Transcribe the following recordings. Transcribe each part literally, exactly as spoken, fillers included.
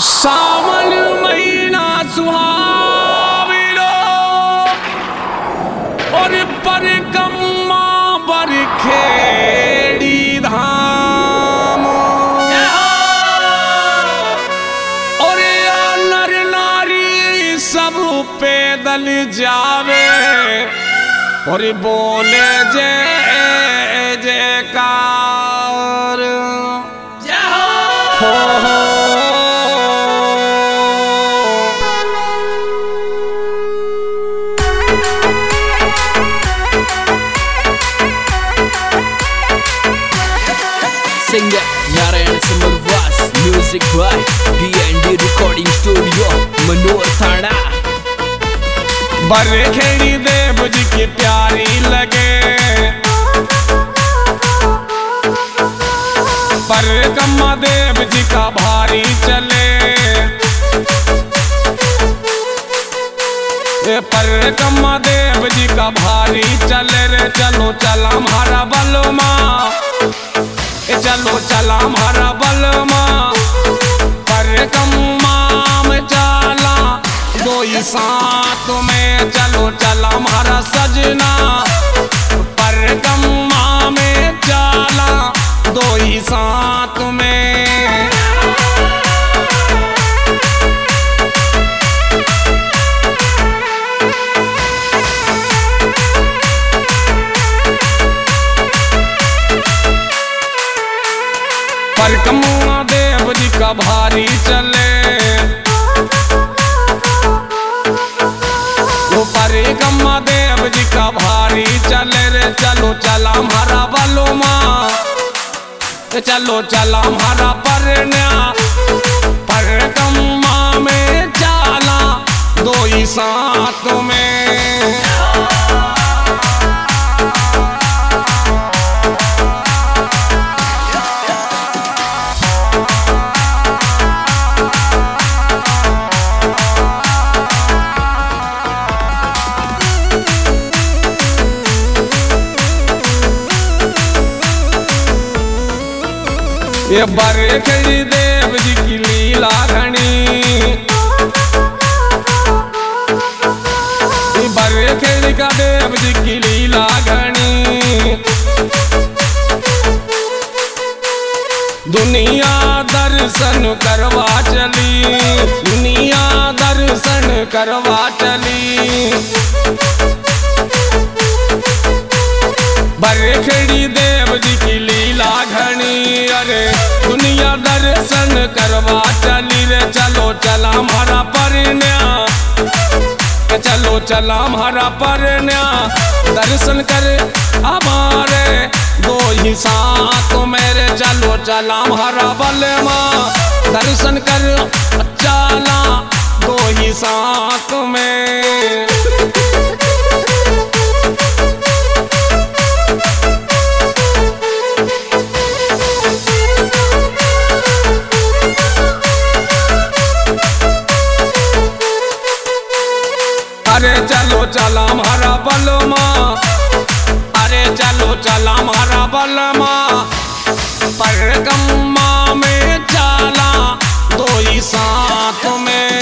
सावन महीना सुहाविनो और परिक्रमा बरखेड़ी धाम और नर नारी सब पैदल जावे और बोले जय जयकार हो हो। Singer Narayan Samarwas, music by D and D Recording Studio, Manor Thana। Barkhedi Dev ji की प्यारी लगे, परिक्रमा देव जी का भारी चले, ये परिक्रमा देव जी का भारी चले रे। चलो चला हमारा बलमा, चलो चला हमारा बलमा, परिक्रमा में चला दो ही साथ में। चलो चला हमारा सजना, परिक्रमा में चला दो ही साथ में। परिक्रमा देव जी का भारी चले, वो परिक्रमा देव जी का भारी चले रे। चलो चला हमारा बलमा, चलो चला हमारा परन्या, परिक्रमा में चला दो ही साथ में। ये बरखेड़ी देव जी की लीला घनी, ये बरखेड़ी का देव जी की लीला घनी। दुनिया दर्शन करवा चली, दुनिया दर्शन करवा चली। बरखेड़ी देव जी की लीला घनी, अरे दुनिया दर्शन करवा चली रे। चलो चला हमारा परन्या, चलो चला हमारा परन्या, दर्शन कर हमारे दो ही साथ मेरे। चलो चला हमारा बलमा, दर्शन कर चला दो ही साथ में। अरे चलो चला हमारा बलमा, अरे चलो चला हमारा बलमा, परिक्रमा में चला दो ही साथ में।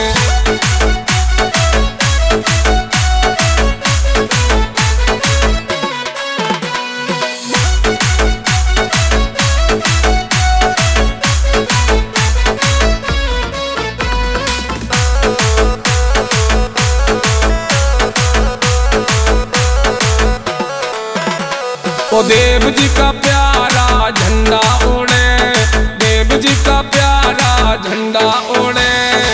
ओ देव जी का प्यारा झंडा उड़े, देव जी का प्यारा झंडा उड़े।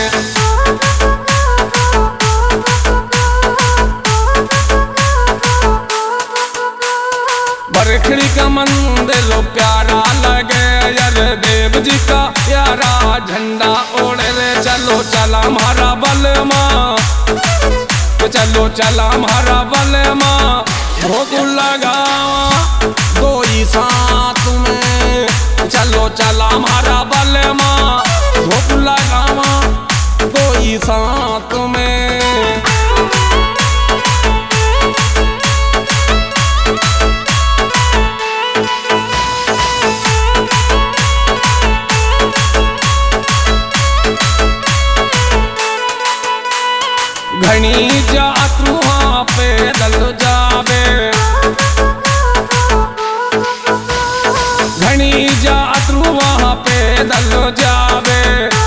बरखेड़ी का मंदिर प्यारा लगे, यार देव जी का प्यारा झंडा उड़े रे। चलो चला हमारा बलमा, चलो चला हमारा बलमा, भोग लगावा दो ही साथ में। चलो चला हमारा बलमा, भोग लगावा दो ही साथ में। घनी यात्रुआ पैदल जावे, घनी यात्रुआ पैदल जावे,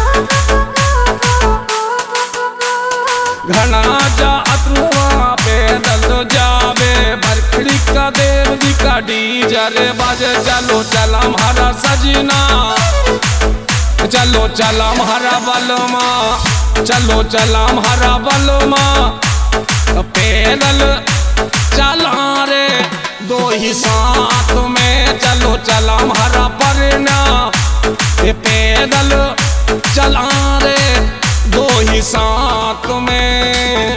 घना यात्रुआ पैदल जावे। बरखड़ी का देव जी का डीजर बाजे, चलो चला हमारा सजना, चलो चला हमारा बलमा, चलो चला हमारा बलमा। पैदल चला रे दो ही साथ में, चलो चला हमारा परना। पैदल चला रे दो ही साथ में।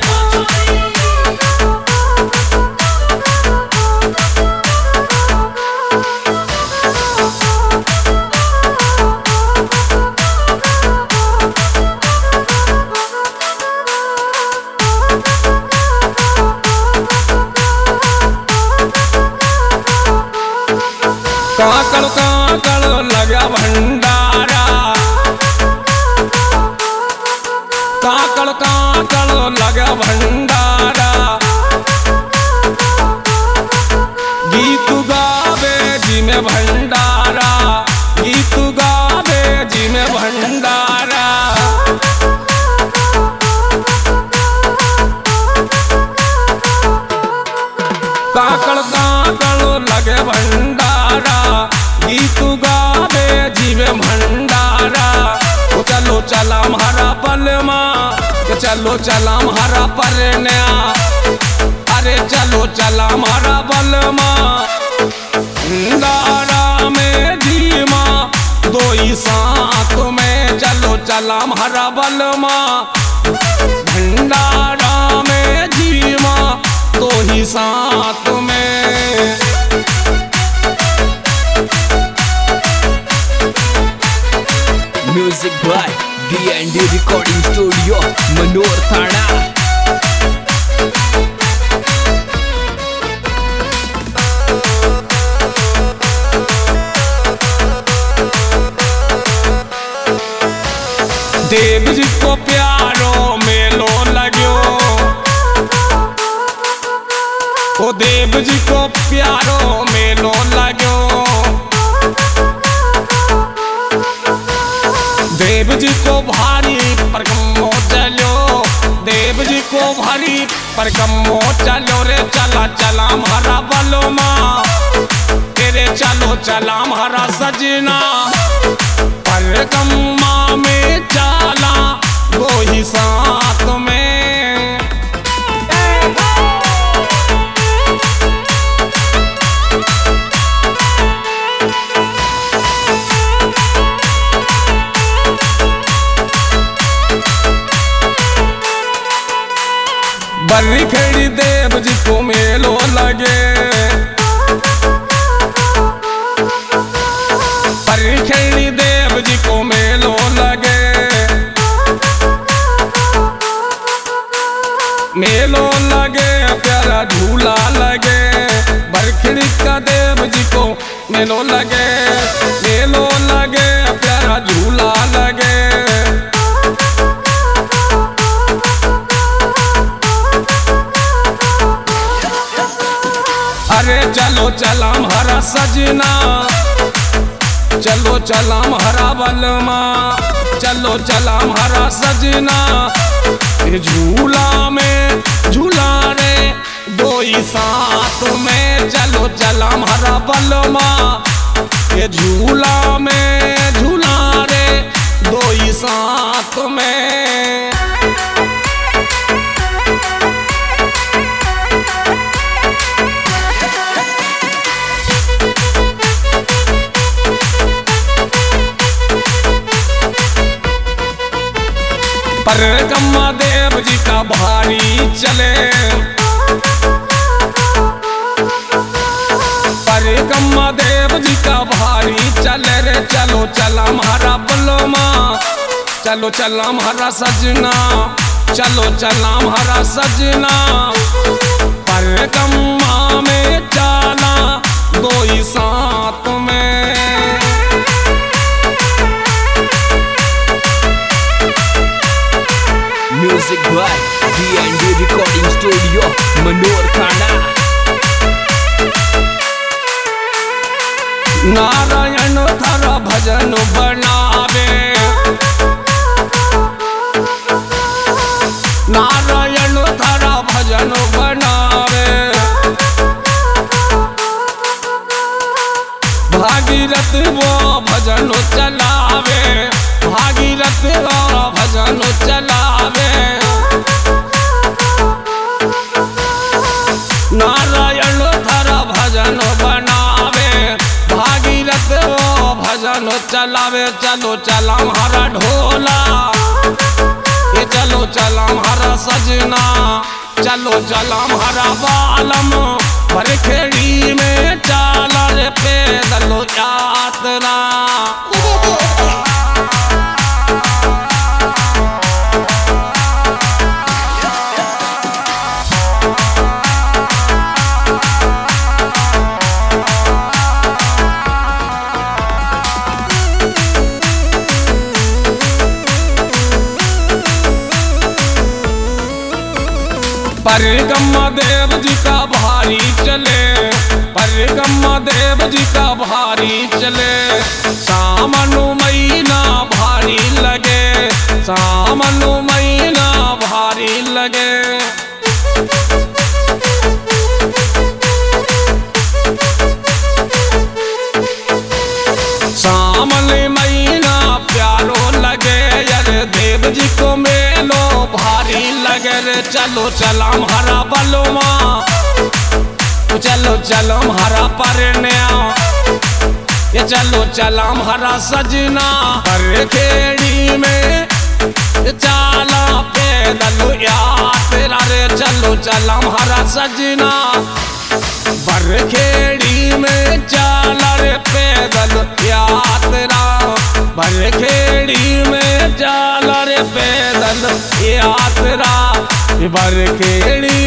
काकड़ काकड़ लगा भंडारा, काकड़ काकड़ लगा भंडारा। गीत गावे जी में भंडारा, गीत गावे जी में भंडारा। काकड़ काकड़ लगे भंडारा, गीत गावे जी में भंडारा। तो चलो चला हमारा बलमा, तो चलो चला हमारा परन्या। अरे चलो चला हमारा बलमा, भंडारा में जीमा दो ही साथ में। चलो चला हमारा बलमा, भंडारा में जीमा दो ही साथ में। Music by D and D recording studio Manor थाना। देव जी को प्यारो मेलो लगो, ओ देव जी को प्यारो मेलो लगो। देव जी को भारी परगमो चलो, देव जी को भारी परगमो चलो रे। चला चला हमारा बलमा, तेरे चलो चला हमारा सजना। परगम्मा में चला दो ही साथ में। बरखड़ी देव जी को मेलो लगे, बरखड़ी देव जी को मेलो लगे। मेलो लगे प्यारा झूला लगे, बरखड़ी का देव जी को मेलो लगे। मेलो लगे प्यारा झूला लगे। अरे चलो चला हमारा सजना, चलो चला हमारा बलमा, चलो चला हमारा सजना। ये झूला में झूला रे दो ही साथ में। चलो चला हमारा बलमा, ये झूला में झूला रे दो ही साथ में। परगम्मा देव जी का भारी चले, परगम्मा देव जी का भारी चले रे। चलो चला हमारा बलमा, चलो चला हमारा सजना, चलो चला हमारा सजना। परगम्मा में चला दो ही साथ में। Music by D and studio Manor खाना। नारायण थारा भजन बनावे, नारायण थारा भजन बनावे, भागीरथ वो भजन चलावे, भागीरथ वो भजन चलावे। नारायण थारा भजन बनावे, भागीरथ वो भजन चलावे। चलो चला हमारा ढोला, ये चलो चला हमारा सजना, चलो चला हमारा बालम, भरखेड़ी में चाला रे पैदल यात्रा। परिगम्मा देव जी का भारी चले, परिगम्मा देव जी का भारी चले। सामनु महीना भारी लगे, सामनु महीना भारी लगे। सामन महीना प्यारो लगे, यार देव जी को मेलो भारी लगे रे। चलो चला हमारा बलुमा, चलो चलो हमारा परन्या, ये चलो चला हमारा सजना, भरखेड़ी में चाला पैदल यात्रा रे। चलो चला हमारा सजना, भरखेड़ी में चाला रे पैदल यात्रा, भरखेड़ी में चाला रे पैदल यात्रा, भरखेड़ी